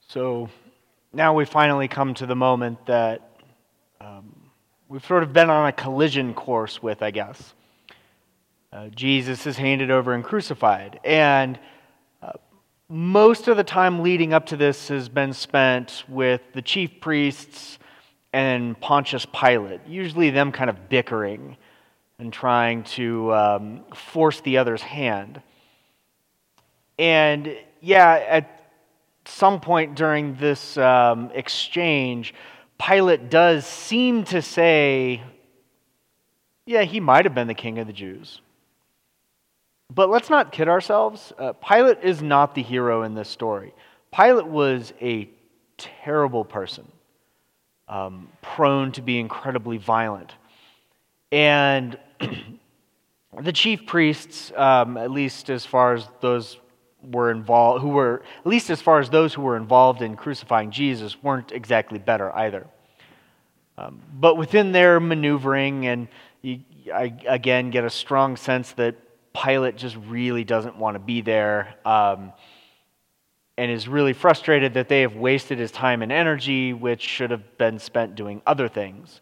So now we finally come to the moment that we've sort of been on a collision course with, I guess. Jesus is handed over and crucified. And most of the time leading up to this has been spent with the chief priests and Pontius Pilate, usually them kind of bickering and trying to force the other's hand. And at some point during this exchange, Pilate does seem to say, he might have been the king of the Jews. But let's not kid ourselves. Pilate is not the hero in this story. Pilate was a terrible person, prone to be incredibly violent. And the chief priests, at least as far as those were involved, those who were involved in crucifying Jesus, weren't exactly better either. But within their maneuvering, and I again get a strong sense that Pilate just really doesn't want to be there, and is really frustrated that they have wasted his time and energy, which should have been spent doing other things.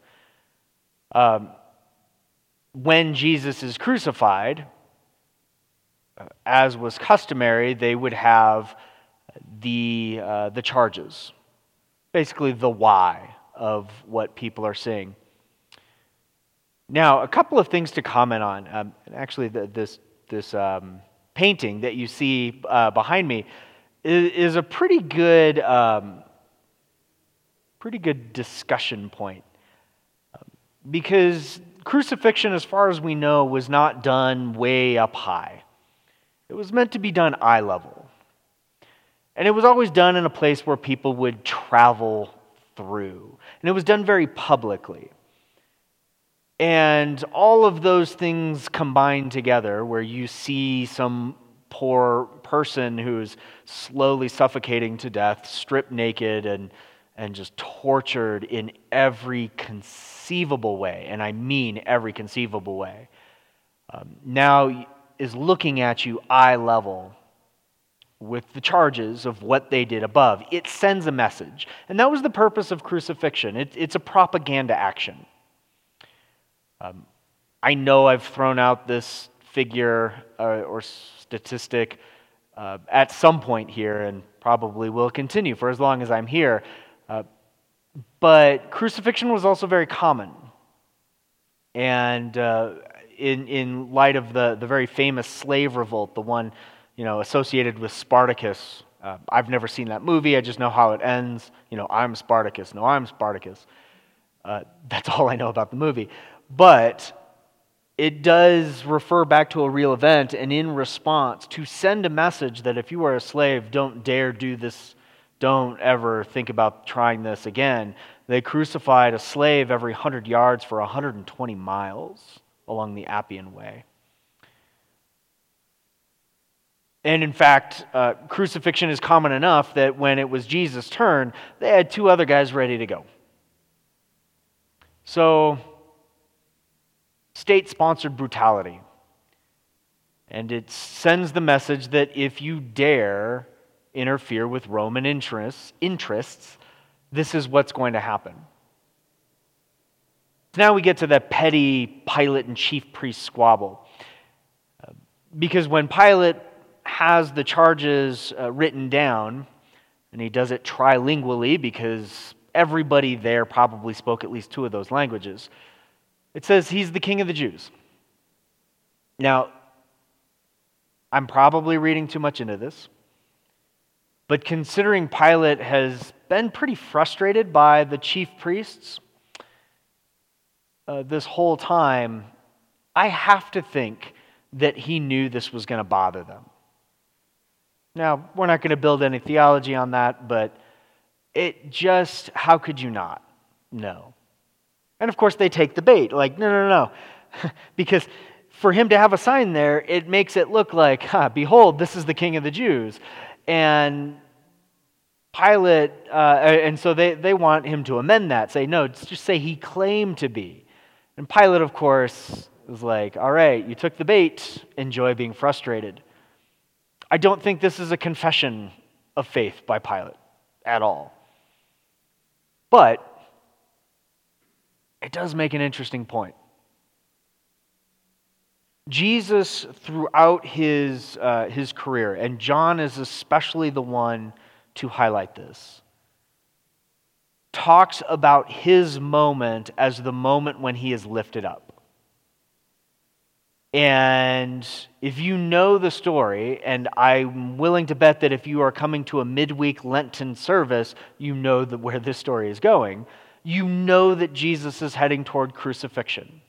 When Jesus is crucified, as was customary, they would have the charges, basically the why of what people are seeing. Now, a couple of things to comment on. Actually, this painting that you see behind me is a pretty good discussion point, because crucifixion, as far as we know, was not done way up high. It was meant to be done eye level. And it was always done in a place where people would travel through. And it was done very publicly. And all of those things combined together, where you see some poor person who's slowly suffocating to death, stripped naked and just tortured in every conceivable way, and I mean every conceivable way, now is looking at you eye level with the charges of what they did above. It sends a message. And that was the purpose of crucifixion. It's a propaganda action. I know I've thrown out this figure or statistic at some point here, and probably will continue for as long as I'm here. But crucifixion was also very common. And in light of the very famous slave revolt, the one associated with Spartacus. I've never seen that movie. I just know how it ends. I'm Spartacus. No, I'm Spartacus. That's all I know about the movie. But it does refer back to a real event, and in response, to send a message that if you are a slave, don't dare do this, don't ever think about trying this again. They crucified a slave every 100 yards for 120 miles along the Appian Way. And in fact, crucifixion is common enough that when it was Jesus' turn, they had two other guys ready to go. So, state-sponsored brutality. And it sends the message that if you dare interfere with Roman interests, this is what's going to happen. Now we get to that petty Pilate and chief priest squabble. Because when Pilate has the charges written down, and he does it trilingually because everybody there probably spoke at least two of those languages, it says he's the king of the Jews. Now, I'm probably reading too much into this, but considering Pilate has been pretty frustrated by the chief priests this whole time, I have to think that he knew this was going to bother them. Now, we're not going to build any theology on that, but how could you not know? And of course, they take the bait, like, no. Because for him to have a sign there, it makes it look like, behold, this is the king of the Jews. And Pilate, and so they want him to amend that, say, no, just say he claimed to be. And Pilate, of course, is like, all right, you took the bait, enjoy being frustrated. I don't think this is a confession of faith by Pilate at all. But it does make an interesting point. Jesus, throughout his career, and John is especially the one to highlight this, talks about his moment as the moment when he is lifted up. And if you know the story, and I'm willing to bet that if you are coming to a midweek Lenten service, you know where this story is going. You know that Jesus is heading toward crucifixion.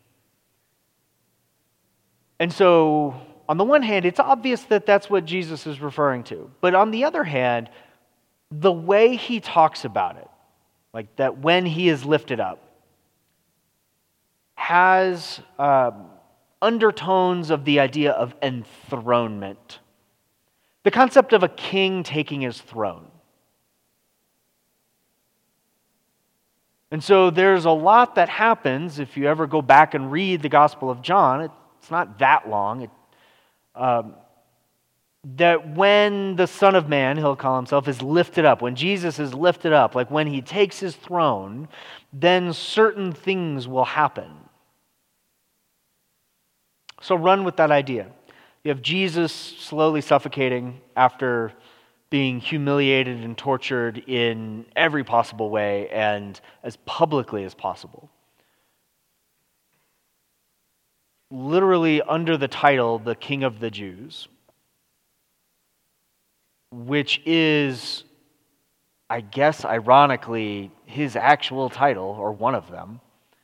And so, on the one hand, it's obvious that that's what Jesus is referring to. But on the other hand, the way he talks about it, like that when he is lifted up, has undertones of the idea of enthronement. The concept of a king taking his throne. And so there's a lot that happens if you ever go back and read the Gospel of John. It's not that long. That when the Son of Man, he'll call himself, is lifted up, when Jesus is lifted up, like when he takes his throne, then certain things will happen. So run with that idea. You have Jesus slowly suffocating after being humiliated and tortured in every possible way and as publicly as possible. Literally under the title, the King of the Jews, which is, I guess, ironically, his actual title, or one of them.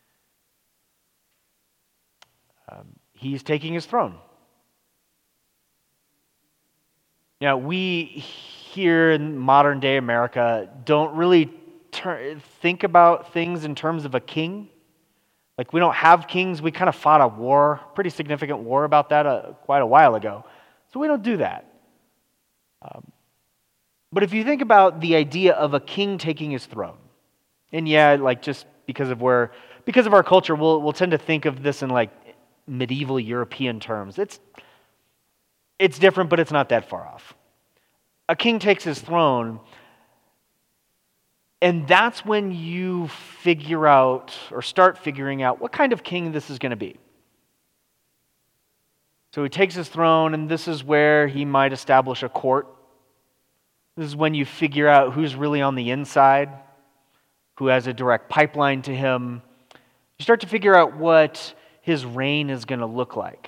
He's taking his throne. Now, we here in modern day America don't really think about things in terms of a king. Like, we don't have kings. We kind of fought a war, pretty significant war about that quite a while ago. So we don't do that. But if you think about the idea of a king taking his throne, and yeah, like just because of our culture, we'll tend to think of this in like medieval European terms. It's different, but it's not that far off. A king takes his throne, and that's when you figure out, or start figuring out, what kind of king this is going to be. So he takes his throne, and this is where he might establish a court. This is when you figure out who's really on the inside, who has a direct pipeline to him. You start to figure out what his reign is going to look like.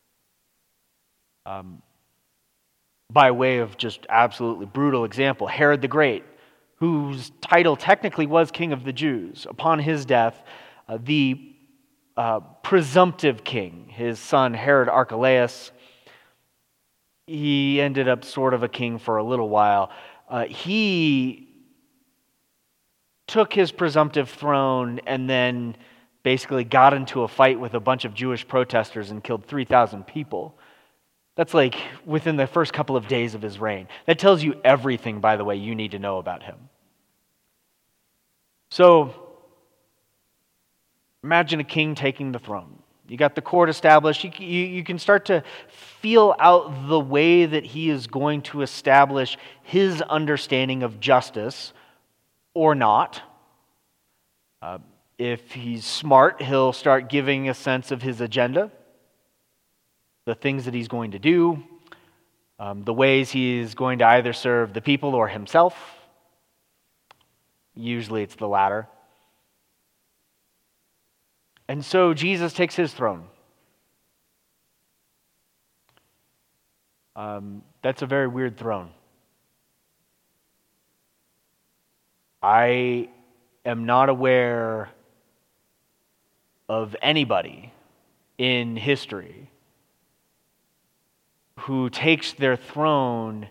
By way of just absolutely brutal example, Herod the Great, whose title technically was King of the Jews. Upon his death, the presumptive king, his son Herod Archelaus, he ended up sort of a king for a little while. He took his presumptive throne and then basically got into a fight with a bunch of Jewish protesters and killed 3,000 people. That's like within the first couple of days of his reign. That tells you everything, by the way, you need to know about him. So, imagine a king taking the throne. You got the court established. You can start to feel out the way that he is going to establish his understanding of justice or not. If he's smart, he'll start giving a sense of his agenda, the things that he's going to do, the ways he's going to either serve the people or himself. Usually it's the latter. And so Jesus takes his throne. That's a very weird throne. I am not aware of anybody in history who takes their throne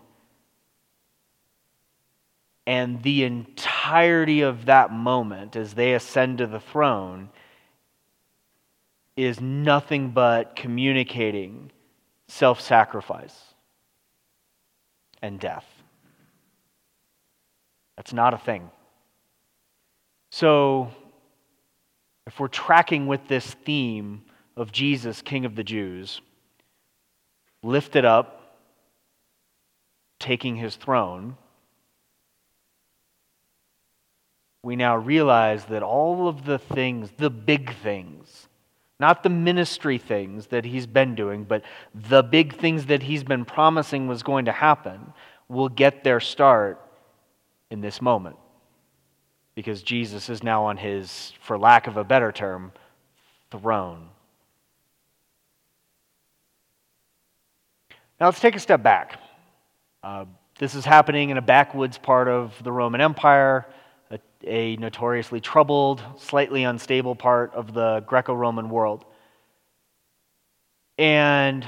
and the entirety of that moment as they ascend to the throne is nothing but communicating self-sacrifice and death. That's not a thing. So, if we're tracking with this theme of Jesus, King of the Jews, lifted up, taking his throne, we now realize that all of the things, the big things, not the ministry things that he's been doing, but the big things that he's been promising was going to happen, will get their start in this moment. Because Jesus is now on his, for lack of a better term, throne. Now let's take a step back. This is happening in a backwoods part of the Roman Empire, a notoriously troubled, slightly unstable part of the Greco-Roman world. And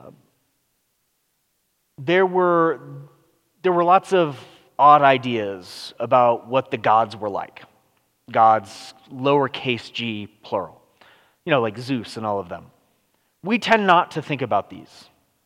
there were lots of odd ideas about what the gods were like. Gods, lowercase g, plural. Like Zeus and all of them. We tend not to think about these.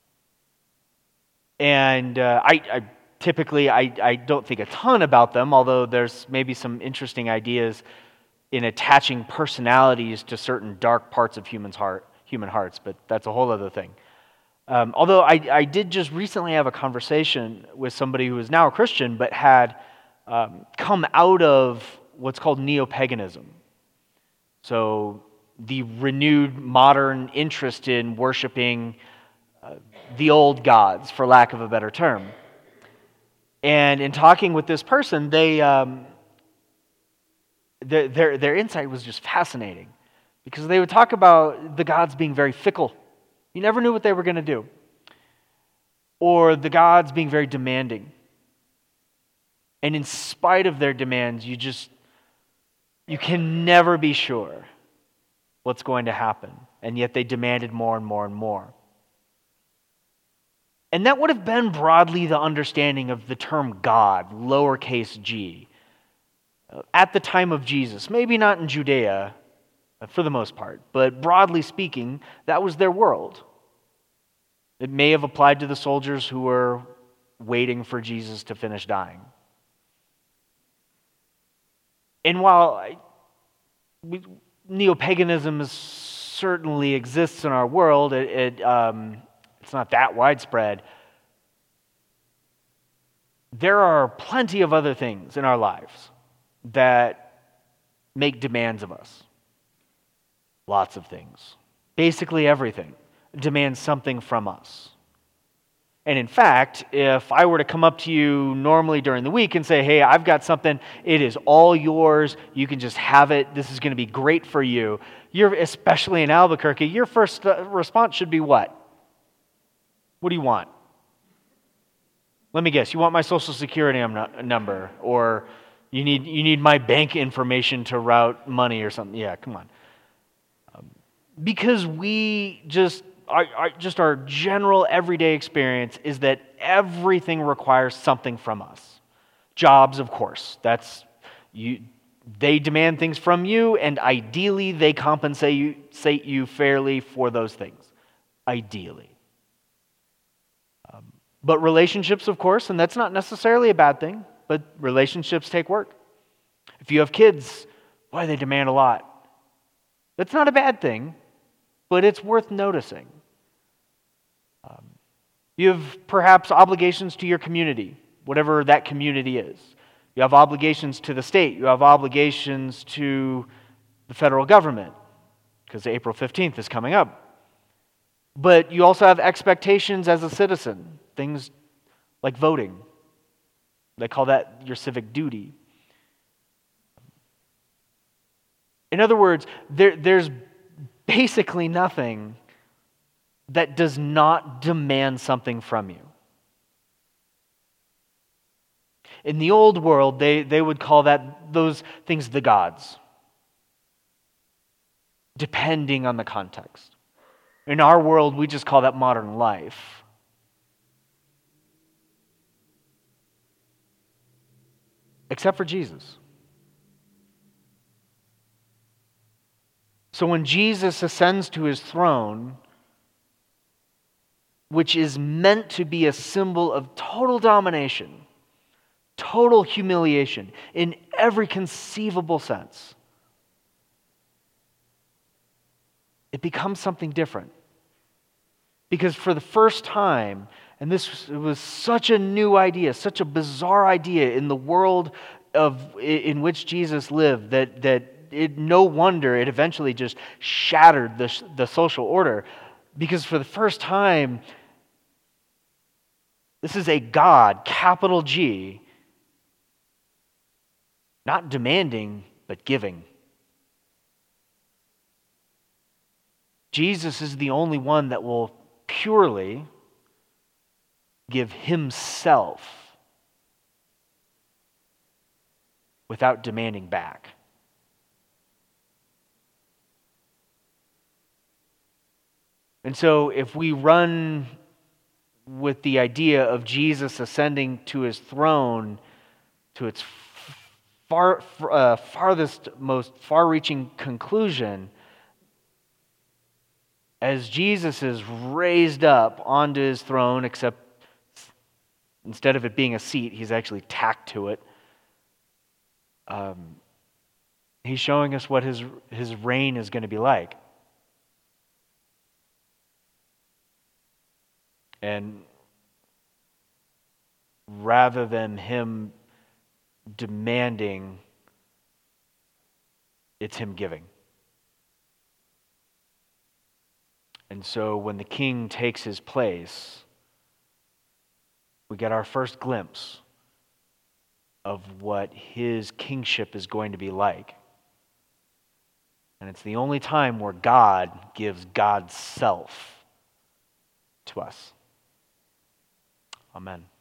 And I typically don't think a ton about them, although there's maybe some interesting ideas in attaching personalities to certain dark parts of human hearts, but that's a whole other thing. Although I did just recently have a conversation with somebody who is now a Christian, but had come out of what's called neo-paganism. So the renewed modern interest in worshiping the old gods, for lack of a better term. And in talking with this person, their insight was just fascinating, because they would talk about the gods being very fickle. You never knew what they were going to do. Or the gods being very demanding. And in spite of their demands, you can never be sure what's going to happen. And yet they demanded more and more and more. And that would have been broadly the understanding of the term God, lowercase g, at the time of Jesus. Maybe not in Judea, for the most part, but broadly speaking, that was their world. It may have applied to the soldiers who were waiting for Jesus to finish dying. And while neo-paganism certainly exists in our world, it's not that widespread. There are plenty of other things in our lives that make demands of us. Lots of things. Basically everything demands something from us. And in fact, if I were to come up to you normally during the week and say, hey, I've got something, it is all yours, you can just have it, this is going to be great for you, especially in Albuquerque, your first response should be what? What do you want? Let me guess, you want my social security number, or you need my bank information to route money or something. Yeah, come on. Because we our general everyday experience is that everything requires something from us. Jobs, of course, they demand things from you, and ideally they compensate you fairly for those things. Ideally. But relationships, of course, and that's not necessarily a bad thing, but relationships take work. If you have kids, boy, they demand a lot. That's not a bad thing, but it's worth noticing. You have perhaps obligations to your community, whatever that community is. You have obligations to the state. You have obligations to the federal government, because April 15th is coming up. But you also have expectations as a citizen, things like voting. They call that your civic duty. In other words, there's basically nothing that does not demand something from you. In the old world, they would call those things the gods, depending on the context. In our world, we just call that modern life. Except for Jesus. So when Jesus ascends to his throne, which is meant to be a symbol of total domination, total humiliation in every conceivable sense, it becomes something different. Because for the first time, and this was such a new idea, such a bizarre idea in the world in which Jesus lived, no wonder it eventually just shattered the social order, because for the first time, this is a God, capital G, not demanding, but giving. Jesus is the only one that will purely give himself without demanding back. And so if we run with the idea of Jesus ascending to his throne to its farthest, most far-reaching conclusion, as Jesus is raised up onto his throne, except instead of it being a seat, he's actually tacked to it. He's showing us what his reign is going to be like. And rather than him demanding, it's him giving. And so when the king takes his place, we get our first glimpse of what his kingship is going to be like. And it's the only time where God gives God's self to us. Amen.